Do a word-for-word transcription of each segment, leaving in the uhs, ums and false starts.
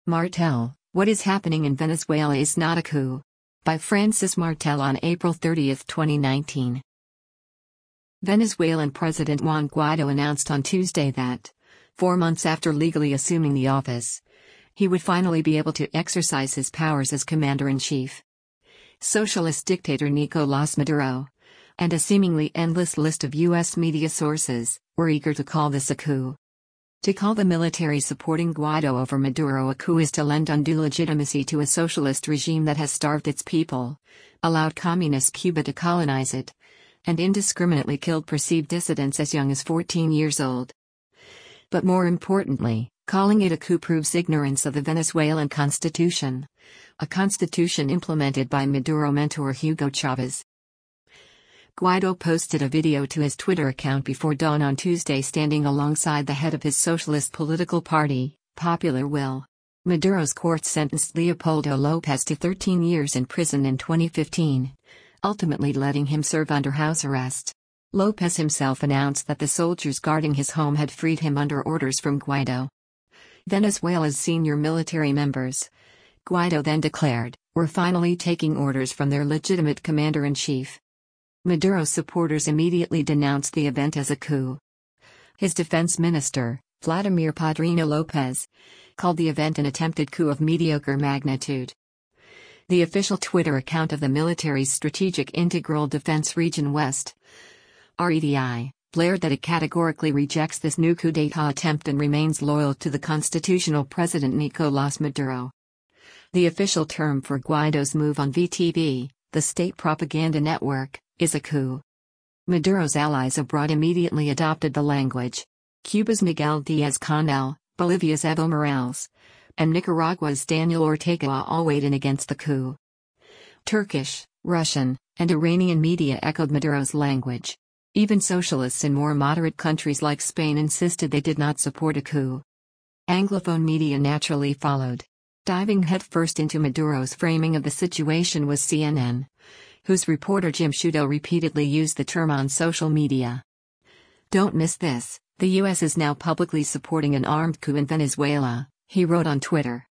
Martel, What is Happening in Venezuela is Not a Coup. By Francis Martel on April thirtieth, twenty nineteen. Venezuelan President Juan Guaido announced on Tuesday that, four months after legally assuming the office, he would finally be able to exercise his powers as commander-in-chief. Socialist dictator Nicolás Maduro, and a seemingly endless list of U S media sources, were eager to call this a coup. To call the military supporting Guaido over Maduro a coup is to lend undue legitimacy to a socialist regime that has starved its people, allowed communist Cuba to colonize it, and indiscriminately killed perceived dissidents as young as fourteen years old. But more importantly, calling it a coup proves ignorance of the Venezuelan constitution, a constitution implemented by Maduro mentor Hugo Chavez. Guaido posted a video to his Twitter account before dawn on Tuesday standing alongside the head of his socialist political party, Popular Will. Maduro's court sentenced Leopoldo Lopez to thirteen years in prison in twenty fifteen, ultimately letting him serve under house arrest. Lopez himself announced that the soldiers guarding his home had freed him under orders from Guaido. Venezuela's senior military members, Guaido then declared, were finally taking orders from their legitimate commander-in-chief. Maduro's supporters immediately denounced the event as a coup. His defense minister, Vladimir Padrino Lopez, called the event an attempted coup of mediocre magnitude. The official Twitter account of the military's Strategic Integral Defense Region West, R E D I, blared that it categorically rejects this new coup d'état attempt and remains loyal to the constitutional president Nicolás Maduro. The official term for Guaido's move on V T V, the state propaganda network, is a coup. Maduro's allies abroad immediately adopted the language. Cuba's Miguel Díaz-Canel, Bolivia's Evo Morales, and Nicaragua's Daniel Ortega all weighed in against the coup. Turkish, Russian, and Iranian media echoed Maduro's language. Even socialists in more moderate countries like Spain insisted they did not support a coup. Anglophone media naturally followed. Diving headfirst into Maduro's framing of the situation was C N N, whose reporter Jim Sciutto repeatedly used the term on social media. "Don't miss this, the U S is now publicly supporting an armed coup in Venezuela," he wrote on Twitter.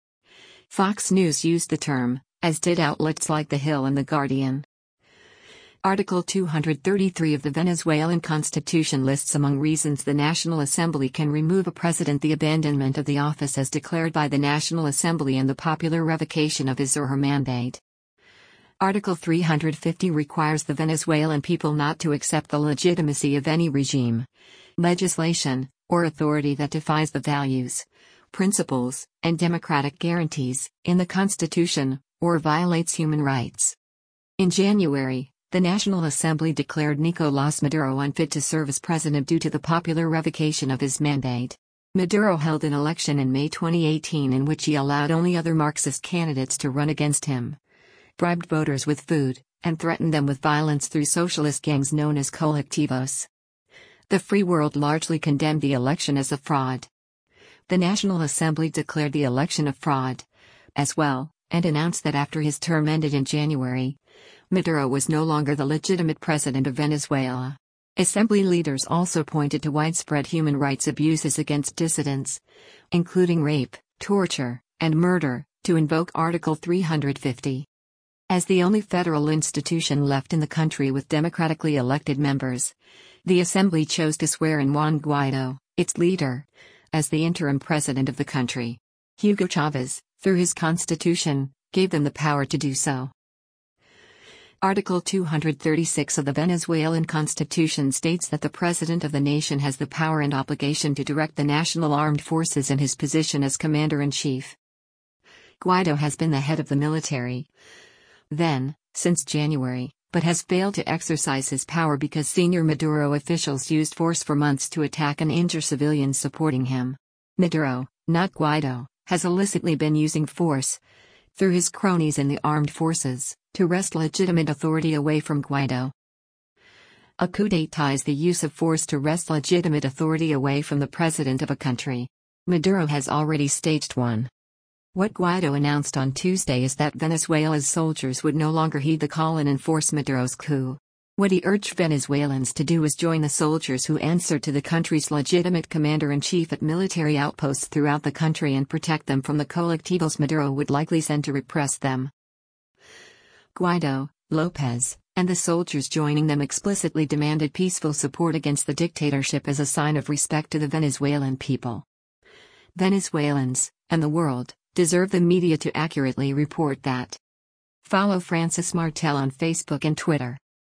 Fox News used the term, as did outlets like The Hill and The Guardian. Article two hundred thirty-three of the Venezuelan Constitution lists among reasons the National Assembly can remove a president the abandonment of the office as declared by the National Assembly and the popular revocation of his or her mandate. Article three hundred fifty requires the Venezuelan people not to accept the legitimacy of any regime, legislation, or authority that defies the values, principles, and democratic guarantees in the Constitution, or violates human rights. In January, the National Assembly declared Nicolás Maduro unfit to serve as president due to the popular revocation of his mandate. Maduro held an election in May twenty eighteen in which he allowed only other Marxist candidates to run against him, bribed voters with food, and threatened them with violence through socialist gangs known as colectivos. The free world largely condemned the election as a fraud. The National Assembly declared the election a fraud, as well, and announced that after his term ended in January, Maduro was no longer the legitimate president of Venezuela. Assembly leaders also pointed to widespread human rights abuses against dissidents, including rape, torture, and murder, to invoke Article three hundred fifty. As the only federal institution left in the country with democratically elected members, the Assembly chose to swear in Juan Guaido, its leader, as the interim president of the country. Hugo Chavez, through his constitution, gave them the power to do so. Article two hundred thirty-six of the Venezuelan Constitution states that the President of the nation has the power and obligation to direct the national armed forces in his position as Commander-in-Chief. Guaido has been the head of the military, then, since January, but has failed to exercise his power because senior Maduro officials used force for months to attack and injure civilians supporting him. Maduro, not Guaido, has illicitly been using force, through his cronies in the armed forces, to wrest legitimate authority away from Guaido. A coup d'état is the use of force to wrest legitimate authority away from the president of a country. Maduro has already staged one. What Guaido announced on Tuesday is that Venezuela's soldiers would no longer heed the call and enforce Maduro's coup. What he urged Venezuelans to do was join the soldiers who answer to the country's legitimate commander-in-chief at military outposts throughout the country and protect them from the colectivos Maduro would likely send to repress them. Guaido, Lopez, and the soldiers joining them explicitly demanded peaceful support against the dictatorship as a sign of respect to the Venezuelan people. Venezuelans, and the world, deserve the media to accurately report that. Follow Francis Martel on Facebook and Twitter.